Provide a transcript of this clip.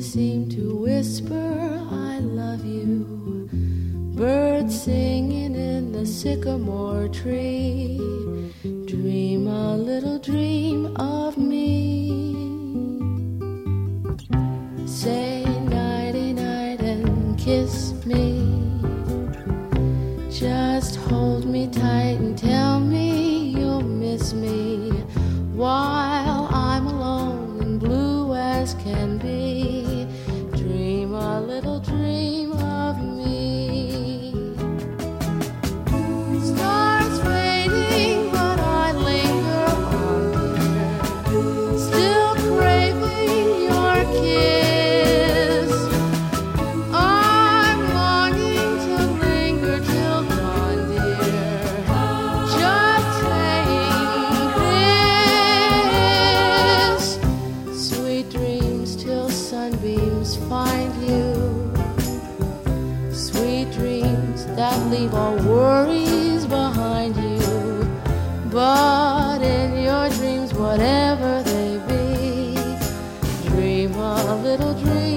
seem to whisper, I love you. Birds singing in the sycamore tree. Dream a little dream of me. Say nighty-night and kiss me. Just hold me tight and tell me you'll miss me while I'm alone and blue as can be. Dream a little dream of me. Stars fading, but I linger on, dear, still craving your kiss. I'm longing to linger till dawn, dear, just saying this. Sweet dreams till sunbeams find you. Sweet dreams that leave all worries behind you. But in your dreams, whatever they be, dream a little dream